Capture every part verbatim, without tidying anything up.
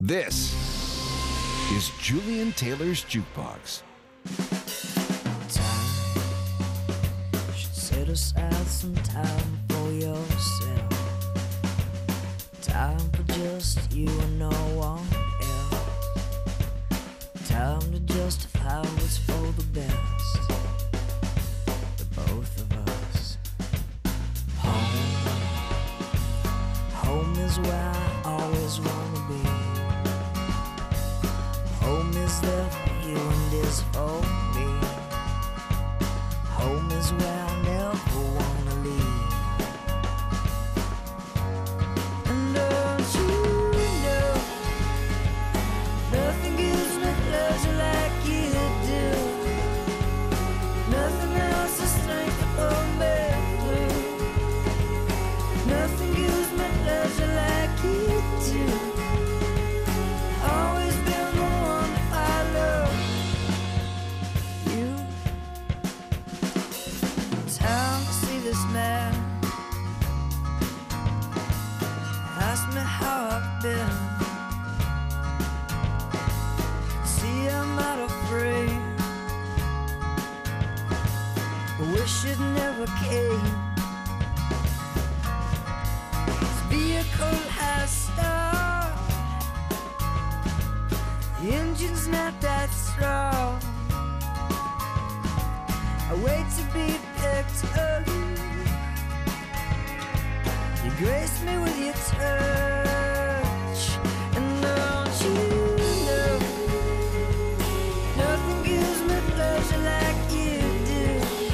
This is Julian Taylor's Jukebox. Time should set aside some time for yourself. Time for just you and no one else. Time to justify what's for the best. The both of us. Home, home is where I always wanna be. Home is there for you and is for me. Home is where I never wanna leave. And don't you know, nothing gives me pleasure like you do. Nothing else is strength to hold me through. Nothing gives me pleasure like you do. Always been the one I love you. Time to see this man. Ask me how I've been. See, I'm not afraid. I wish it never came. This vehicle has start. The engine's not that strong. I wait to be picked up. You grace me with your touch. And don't you know, nothing gives me pleasure like you do.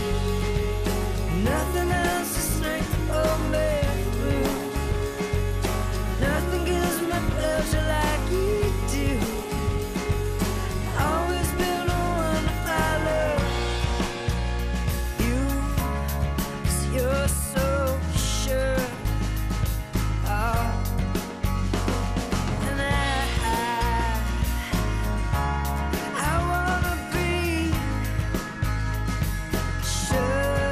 Nothing else is strength to hold me through. Nothing gives me pleasure like you do. Always been the one I love you. 'Cause you're so sure. Oh. And I, I wanna be sure.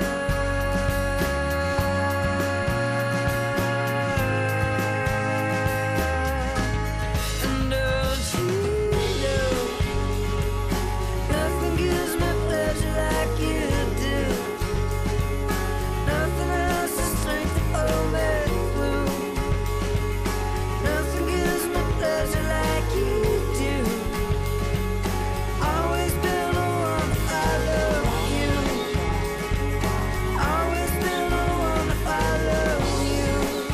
And don't you know, nothing gives me pleasure like you do. Nothing else is strength to hold me through. Nothing gives me pleasure like you do. Always been the one I love you. Always been the one I love you.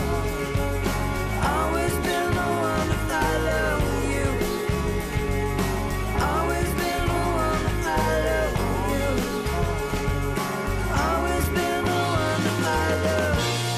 Always been the one I love you. Always been the one I love you. Always been the one I love.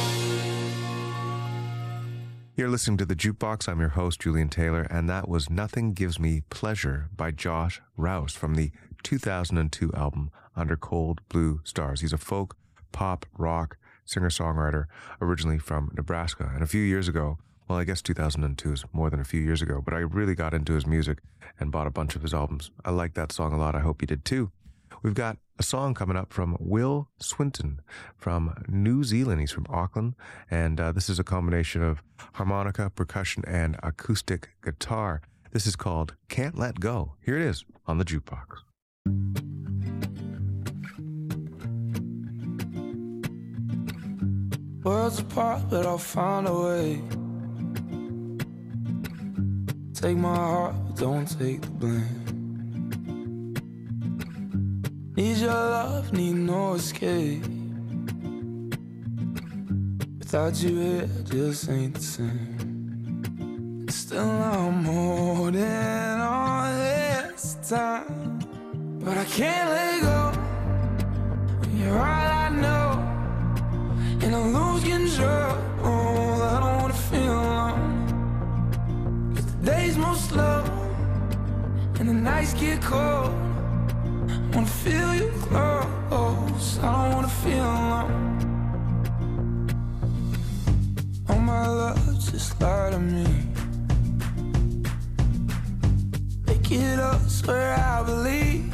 You're listening to The Jukebox. I'm your host, Julian Taylor, and that was Nothing Gives Me Pleasure by Josh Rouse from the two thousand two album Under Cold Blue Stars. He's a folk, pop, rock singer-songwriter originally from Nebraska. And a few years ago, well, I guess two thousand two is more than a few years ago, but I really got into his music and bought a bunch of his albums. I like that song a lot. I hope you did too. We've got a song coming up from Will Swinton from New Zealand. He's from Auckland, and uh, this is a combination of harmonica, percussion, and acoustic guitar. This is called Can't Let Go. Here it is on the Jukebox. Worlds apart, but I'll find a way. Take my heart, but don't take the blame. Need your love, need no escape. Without you here, just ain't the same. Still I'm holding on this time, but I can't let go. You're all I know, and I lose control. I don't wanna feel alone, 'cause the days move slow, and the nights get cold. I wanna feel you close, I don't wanna feel alone. All my love, just lie to me. Make it up, swear I believe.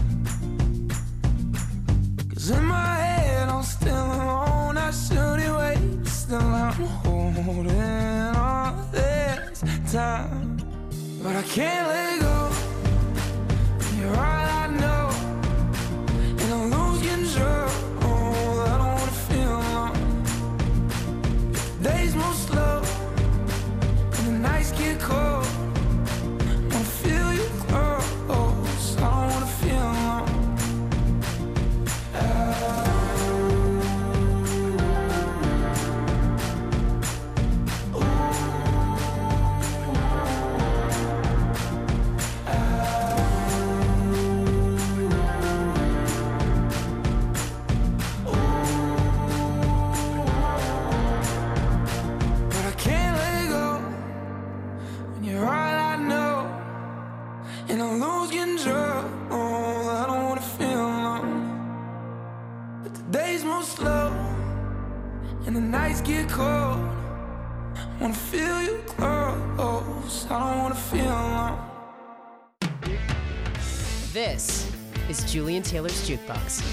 'Cause in my head I'm still alone, I shouldn't wait. Still I'm holding on this time, but I can't let go. You're all I know, and I lose control. Oh, I don't wanna feel alone. Days move slow, and the nights get cold. Wanna feel you close. I don't wanna feel alone. And the nights get cold. Wanna feel you close. I don't wanna feel alone. This is Julian Taylor's Jukebox.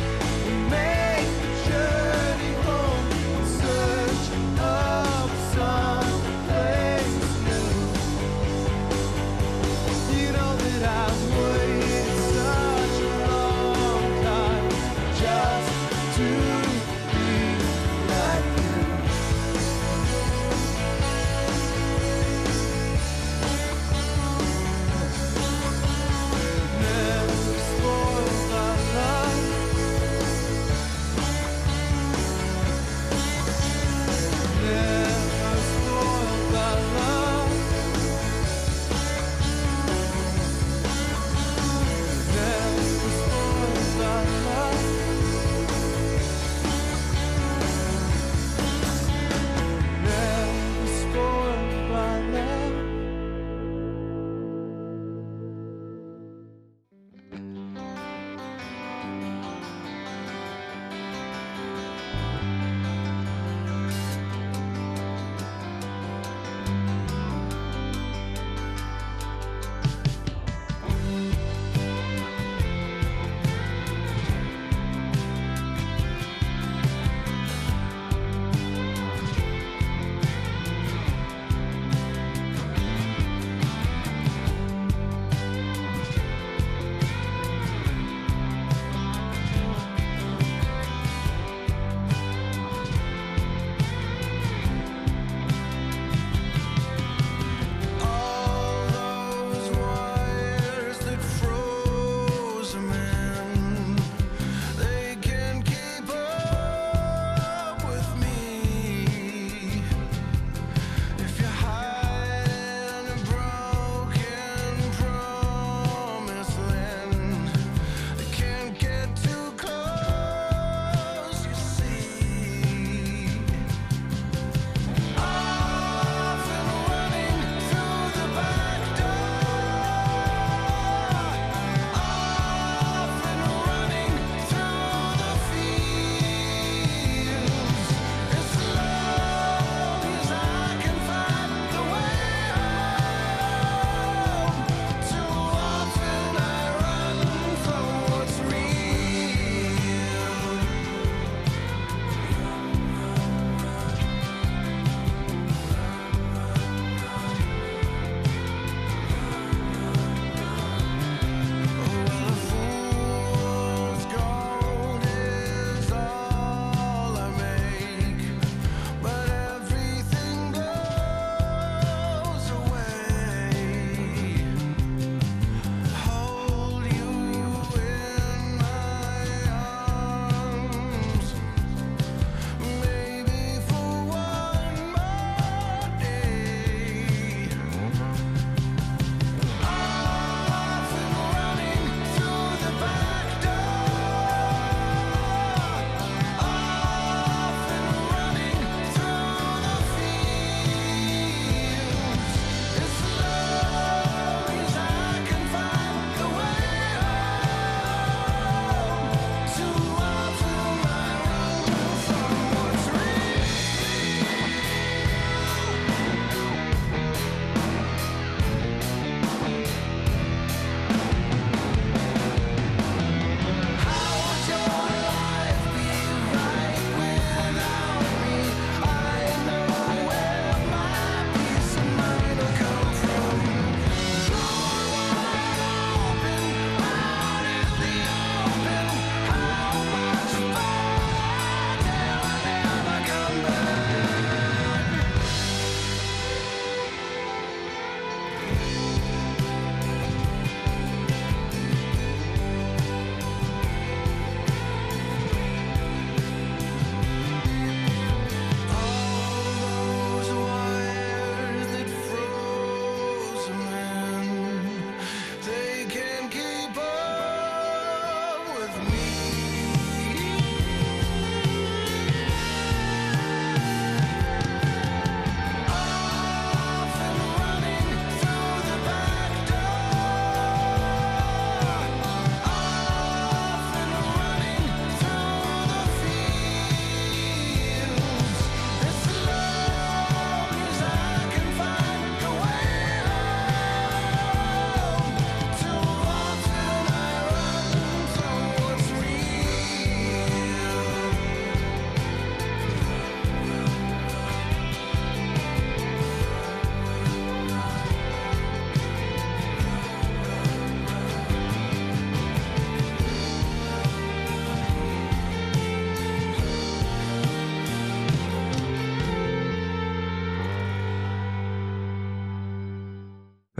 Journey home in search of some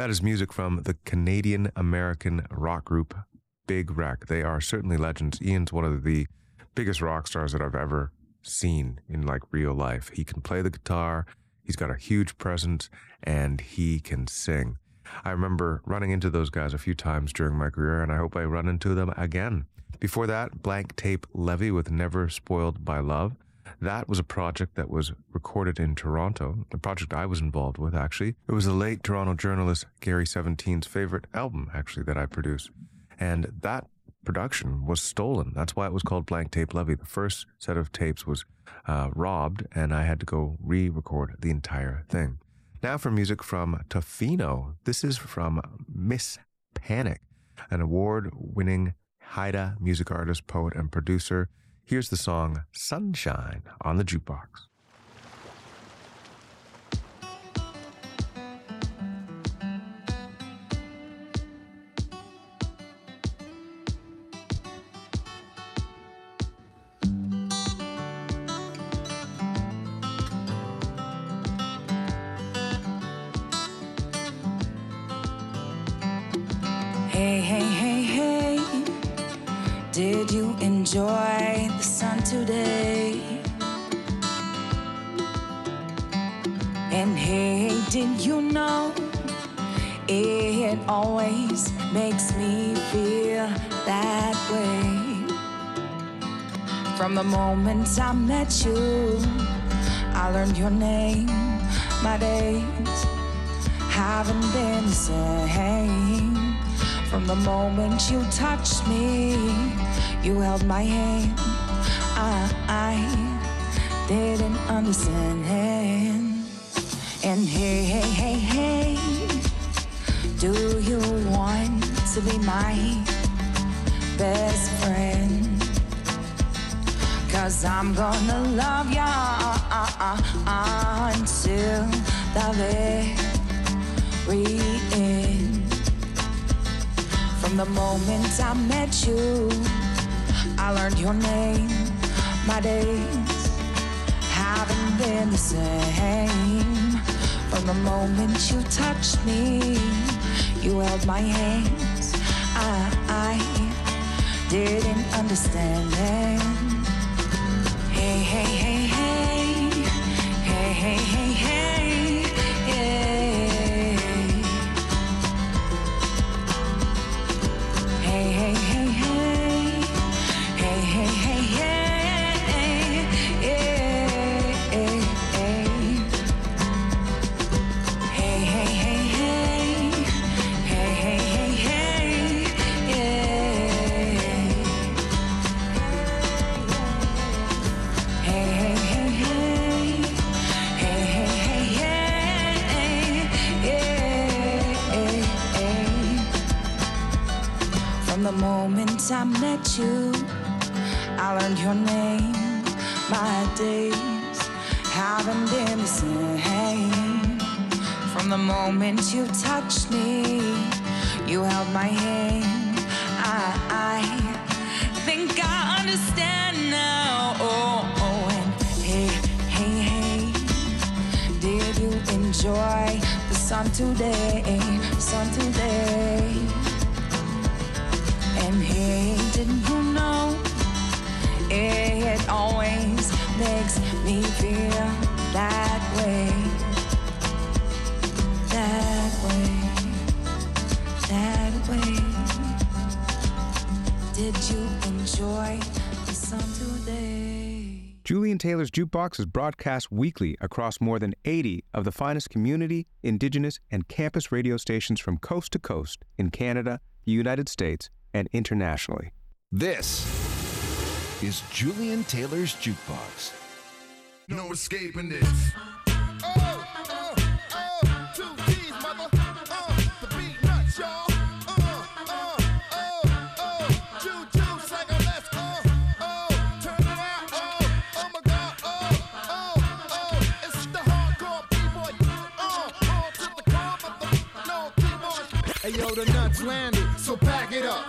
That is music from the Canadian-American rock group Big Wreck. They are certainly legends. Ian's one of the biggest rock stars that I've ever seen in like real life. He can play the guitar, he's got a huge presence, and he can sing. I remember running into those guys a few times during my career, and I hope I run into them again. Before that, Blank Tape Levy with Never Spoiled by Love. That was a project that was recorded in Toronto, a project I was involved with, actually. It was the late Toronto journalist Gary seventeen's favorite album, actually, that I produced. And that production was stolen. That's why it was called Blank Tape Levy. The first set of tapes was uh, robbed, and I had to go re-record the entire thing. Now for music from Tofino. This is from Miss Panic, an award-winning Haida music artist, poet, and producer. Here's the song Sunshine on the Jukebox. Hey, hey, hey, hey, did you enjoy the sun today? And hey, did you know it always makes me feel that way? From the moment I met you, I learned your name. My days haven't been the same. From the moment you touched me, you held my hand. I, I didn't understand. And hey, hey, hey, hey, do you want to be my best friend? Cause I'm gonna love ya uh, uh, uh, until the very end. From the moment I met you, I learned your name. My days haven't been the same. From the moment you touched me, you held my hands. I, I didn't understand. Hey, hey, hey, hey, hey, hey, hey, hey, yeah. Hey, hey, hey, hey, hey, hey, hey, hey, yeah, hey, hey, hey, hey, hey, hey, hey, hey, yeah. Hey, hey, hey, hey, hey, hey, hey, hey, yeah. From the moment I met you, I learned your name. My days haven't been the same. From the moment you touched me, you held my hand. I, I think I understand now. Oh, oh, and hey, hey, hey, did you enjoy the sun today? Sun today. And hey, didn't you know it always makes me feel that way, that way, that way. Did you enjoy the sun today? Julian Taylor's Jukebox is broadcast weekly across more than eighty of the finest community, indigenous, and campus radio stations from coast to coast in Canada, the United States, and internationally. This is Julian Taylor's Jukebox. No escaping this. Oh, oh, oh, two G's, mother. Uh, the beat nuts, y'all. Uh, uh, oh, oh, Juju, second, let's go. Oh, turn it out. Oh, oh my God. Oh, oh, oh, it's the hardcore B-boy. Uh, on to the car, but the no keyboard. Hey, yo, the nuts landed, so pack it up. Pass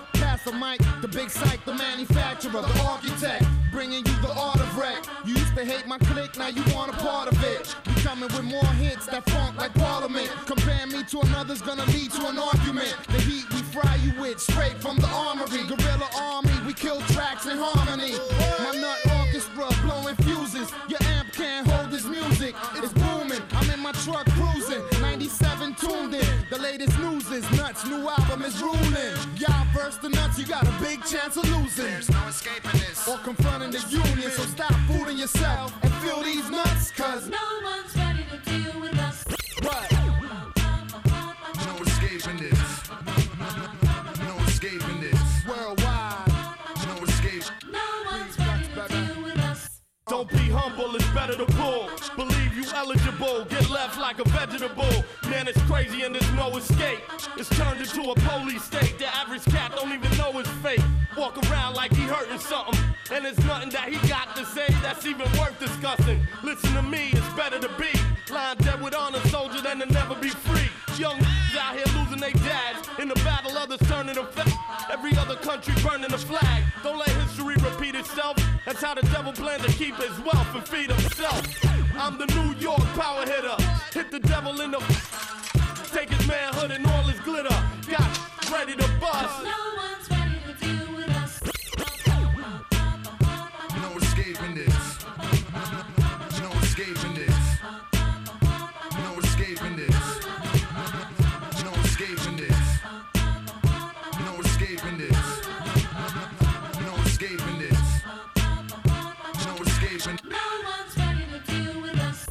the mic, the big psych, the manufacturer, the architect, bringing you the art of wreck. You used to hate my clique, now you want a part of it. We coming with more hits that funk like Parliament. Compare me to another's gonna lead to an argument. The heat we fry you with, straight from the armory. Guerrilla army, we kill tracks in harmony. My nut orchestra blowing fuses. Your amp can't hold this music. It's booming. I'm in my truck cruising. ninety-seven tuned in. The latest news is nuts. New album is ruling. Y'all verse the nuts, you got a big chance of losing. There's no escaping this. Or confronting the union. So stop fooling yourself and feel these nuts. Cause no one's ready to deal with us. What? No escaping this. No escaping this. Worldwide. No escape. No one's ready to deal with us. Don't be humble, it's better to pull. Believe you eligible, get left like a vegetable. Man, it's crazy and there's no escape. It's turned into a police state. The average cat don't even know his fate. Walk around like he hurting something. And there's nothing that he got to say that's even worth discussing. Listen to me, it's better to be lying dead with honor, soldier, than to never be free. Young out here losing their dads. In the battle, others turning them fat. Every other country burning the flag. Don't let history repeat itself. That's how the devil plans to keep his wealth and feed himself. I'm the New York power hitter. Hit the devil in the take his manhood and all his glitter. Got ready to bust. No one's ready to deal with us. No escaping this. No escaping this. No escaping this. No escaping this. No escaping this. No escaping this. No escaping. No one's ready to deal with us.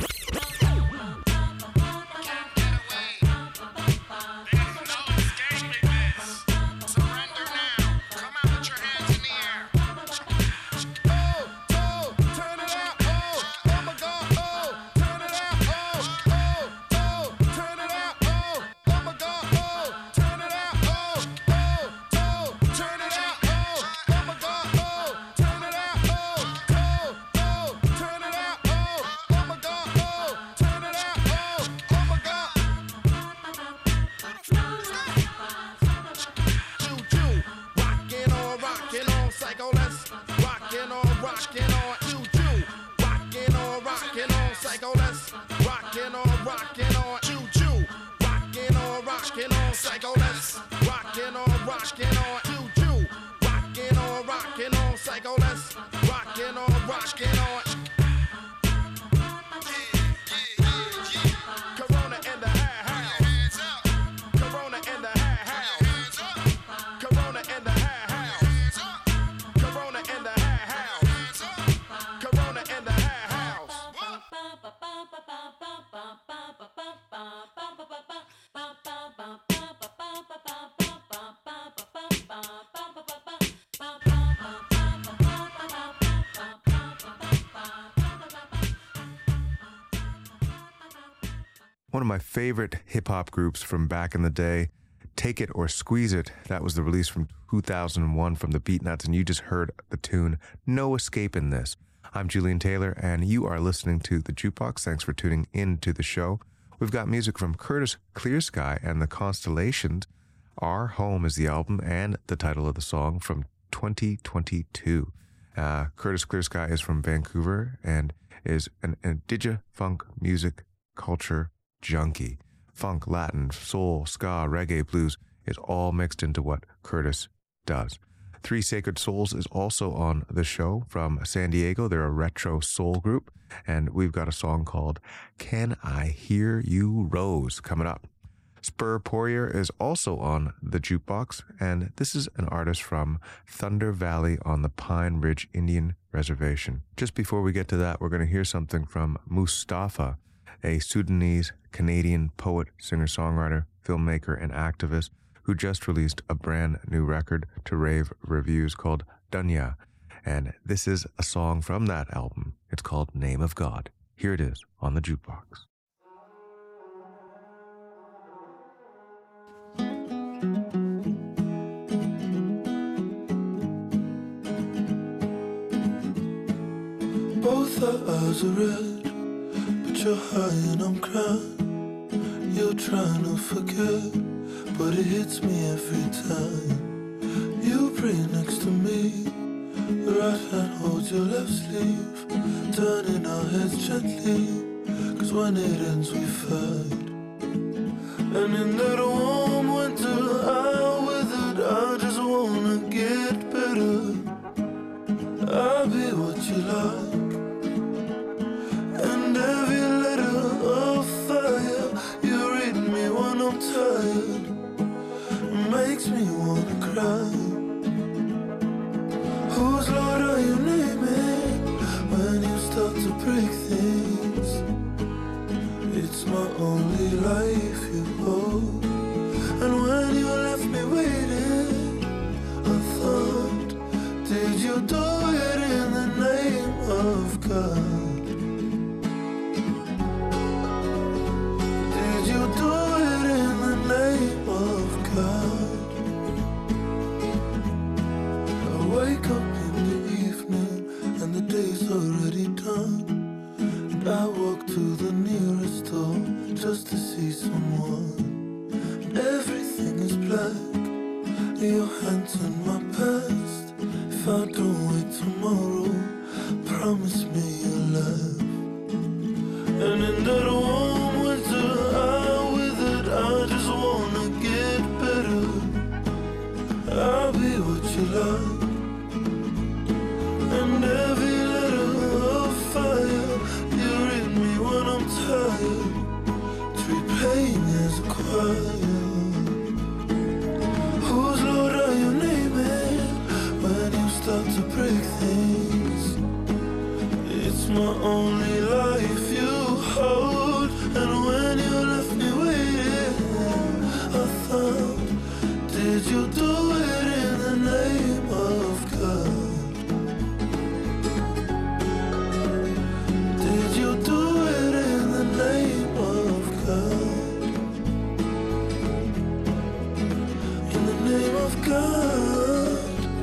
Can't get away. There's no escaping this. Surrender now. Come out with your hands in the air. Oh, oh, turn it out, oh, oh my God, oh, turn it out, oh, oh, oh, turn it out, oh, oh my God, oh, turn it out, oh, oh, oh, turn it out, oh, oh my God, oh, turn it out, oh, oh, oh, turn it out, oh, oh my God, oh, turn it out, oh, oh my God. Choo-choo, rockin' on, rockin' on, psycho, let's rockin' on, rockin' on, choo-choo, rockin' on, rockin' on, psycho, let's rockin' on, rockin' on, choo-choo, rockin' on, rockin' on, psycho, let's rockin' on, rockin' on, choo-choo, rockin' on, rockin' on, psycho, let's rockin' on, rockin' on. Corona in the house. Corona in the house. Corona in the house. Corona in the house. Corona in the house. One of my favorite hip-hop groups from back in the day, Take It or Squeeze It. That was the release from two thousand one from the Beatnuts, and you just heard the tune No Escaping This. I'm Julian Taylor, and you are listening to The Jukebox. Thanks for tuning in to the show. We've got music from Curtis Clearsky and the Constellations. Our Home is the album and the title of the song from twenty twenty-two. Uh, Curtis Clearsky is from Vancouver and is an, an digi-funk music culture junkie. Funk, Latin, soul, ska, reggae, blues is all mixed into what Curtis does. Three Sacred Souls is also on the show from San Diego. They're a retro soul group, and we've got a song called Can I Hear You Rose coming up. Spur Poirier is also on the Jukebox, and this is an artist from Thunder Valley on the Pine Ridge Indian Reservation. Just before we get to that, we're going to hear something from Mustafa, a Sudanese-Canadian poet, singer-songwriter, filmmaker, and activist who just released a brand new record to rave reviews called Dunya. And this is a song from that album. It's called Name of God. Here it is on the Jukebox. Both our eyes are red, but you're high and I'm crying. You're trying to forget, but it hits me every time. You pray next to me. The right hand holds your left sleeve, turning our heads gently, cause when it ends we fight. And in that warm winter I withered, I just wanna get better. I'll be what you like, and every letter of fire you read me when I'm tired makes me wanna cry. Whose Lord are you naming when you start to break things? It's my only life you hold. And when you left me waiting, I thought, did you do it in the name of God? Did you do it in the name of God? I wake up in the evening and the day's already done, and I walk to the nearest door just to see someone. Everything is black, your hands in my past. If I don't wait tomorrow, promise me you'll laugh. And in that warm winter I withered, I just wanna get better. I'll be what you like, and every letter of fire you read me when I'm tired, treat pain as a choir. Whose Lord are you naming when you start to break things? It's my only life you hold. And when you left me waiting, I thought, did you do it in the name of God? Did you do it in the name of God? In the name of God.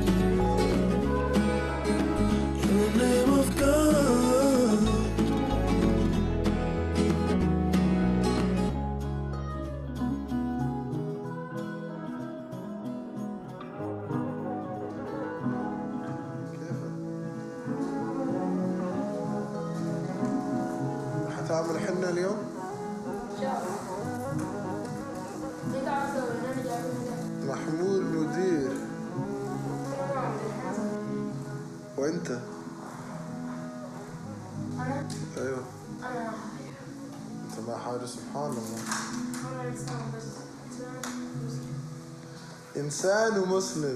In the name of God. حتعمل حنة اليوم؟ محمود مدير. وانت؟ ايوه انت مع حاجة سبحان الله. انسان ومسلم.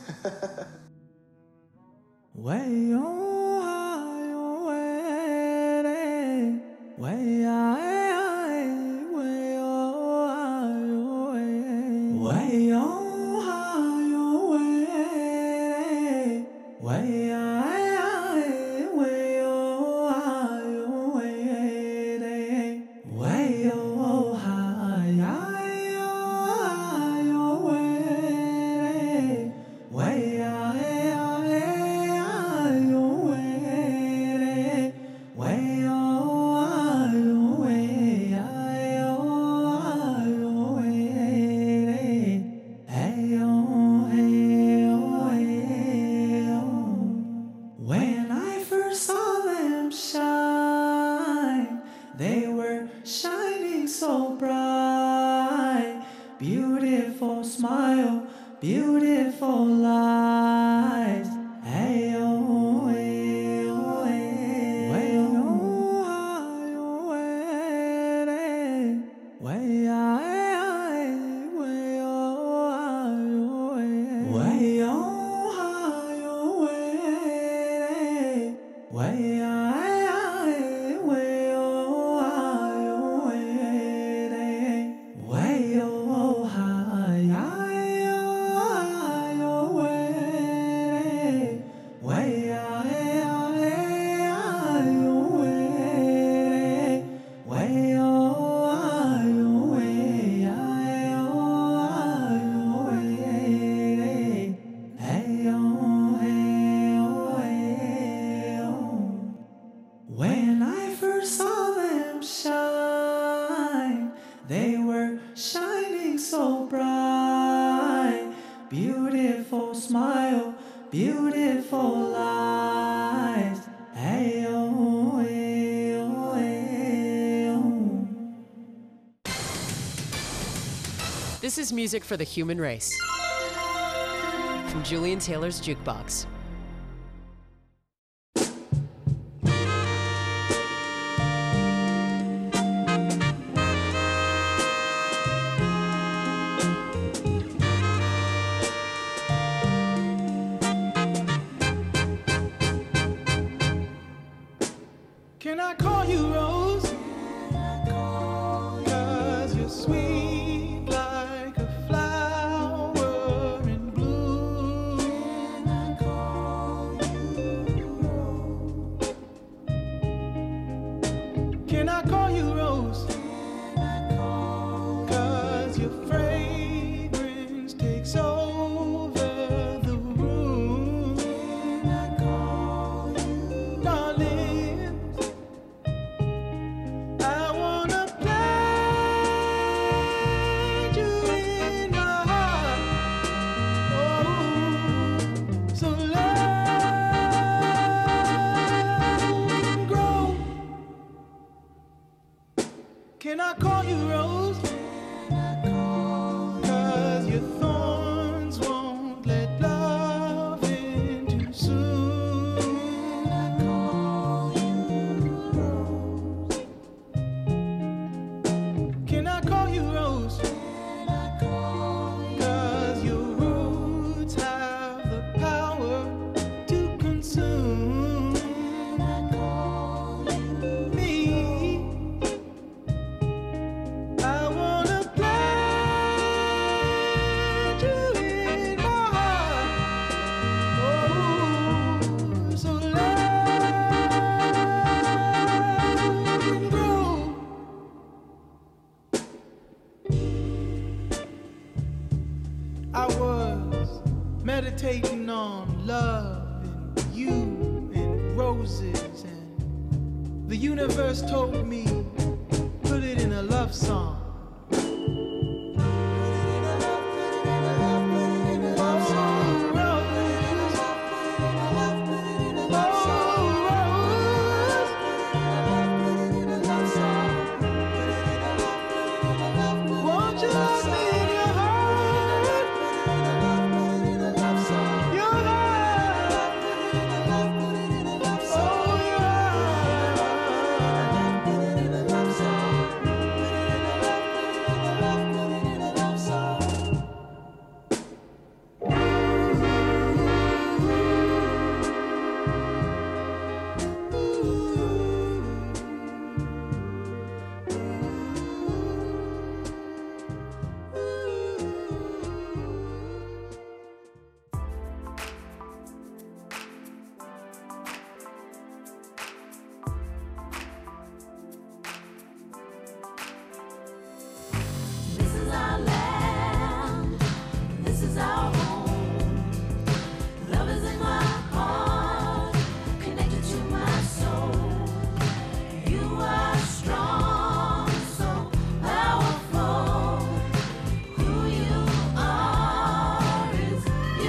When I first saw them shine, they were shining so bright. Beautiful smile, beautiful lies. Hey oh, hey oh, hey, way oh, hey oh, hey, way ah, hey, way oh, hey, way oh. Way I, way oh, I, way, way oh, I, I, oh, way, way I, I, way, way oh, I, way, I, oh, way, hey oh, hey oh, hey oh. live for life. Hey, oh, hey, oh, hey, oh. This is music for the human race. From Julian Taylor's Jukebox. Can I call you Rose? Cause you're sweet like a flower in bloom. Can I call you Rose? Can I call you Rose? Cause your fragrance takes over the room. Can I call you darling? I wanna plant you in my heart. Oh, so let it grow. Can I call you Rose? Cause your thorns won't let love in too soon. Can I call you Rose? Can I call you Rose? Cause your roots have the power to consume me. I wanna plant you in my heart. Oh, so let it grow. I was meditating on love and you and roses, and the universe told me put it in a love song. Won't you love me in your heart? Your heart. Oh, your This is our land. This is our home. Love is in my heart, connected to my soul. You are strong, so powerful. Who you are is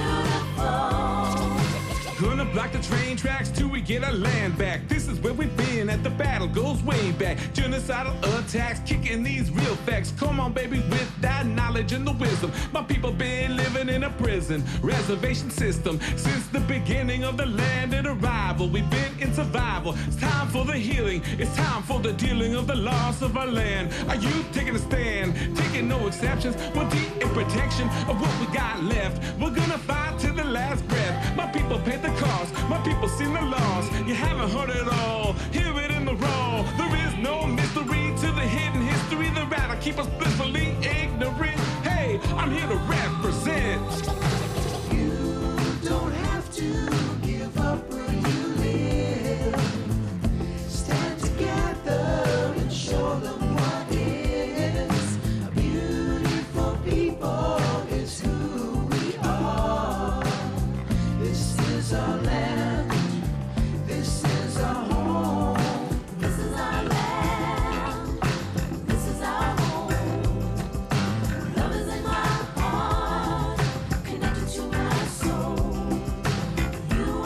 beautiful. Gonna block the train tracks till we get our land back. This is where we've been at the battle, goes way back. Genocidal attacks, kicking these real facts. Come on, baby, with that knowledge and the wisdom. My people been living in a prison reservation system since the beginning of the landed arrival. We've been in survival. It's time for the healing. It's time for the dealing of the loss of our land. Are you taking a stand? Taking no exceptions. We're deep in protection of what we got left. We're gonna fight to the last breath. My people paid the cost. My people seen the loss. You haven't heard it all. Hear it in the raw. There is no mystery to the hidden history. The rather keep us blissfully ignorant. Hey, I'm here to represent. You don't have to give up where you live. Stand together and show them what is. A beautiful people is who we are. This is our land. This is our home. This is our land. This is our home. Love is in my heart, connected to my soul. You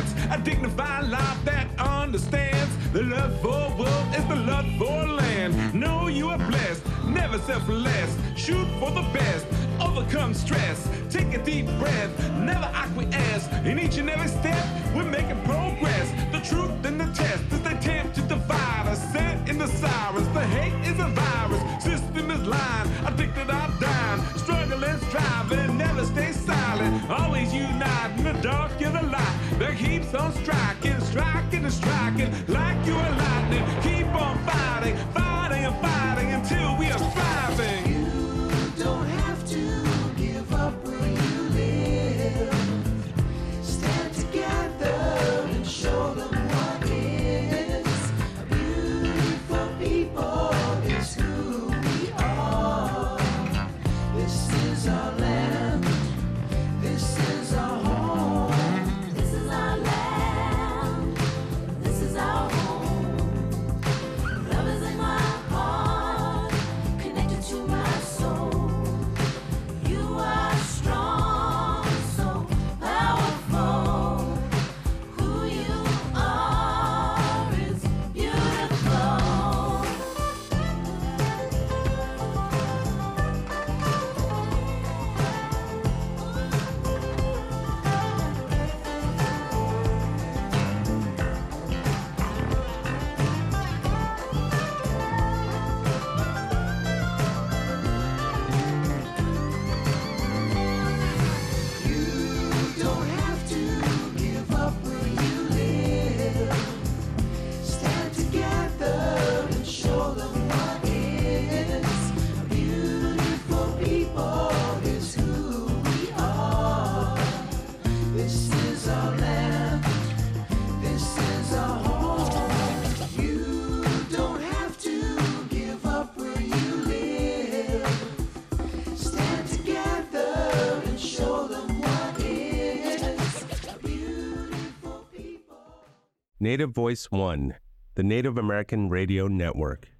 chance. A dignified life that understands the love for world is the love for land. Know you are blessed, never selfless. Shoot for the best, overcome stress. Take a deep breath, never acquiesce. In each and every step, we're making progress. The truth and the test is they attempt to divide us. Sent in the sirens, the hate is a virus. System is lying, addicted or dying. Struggling, striving, never stay silent. Always unite in the dark, you're the light that keeps on striking, striking and striking like you are lightning. Keep on fighting, fighting and fighting until we are thriving. You don't have to give up where you live. Stand together and show them what is. Beautiful people is who we are. This is our land. This is our home. This is our land. This is our home. Love is in my heart, connected to my soul. You are strong, so powerful. Who you are is beautiful. You don't have to give up where you live. Stand together and show them what is. Beautiful people is who we are. This is our land. This is our home. You don't have to give up where you live. Stand together and show them what is. Beautiful people. Native Voice One, the Native American Radio Network.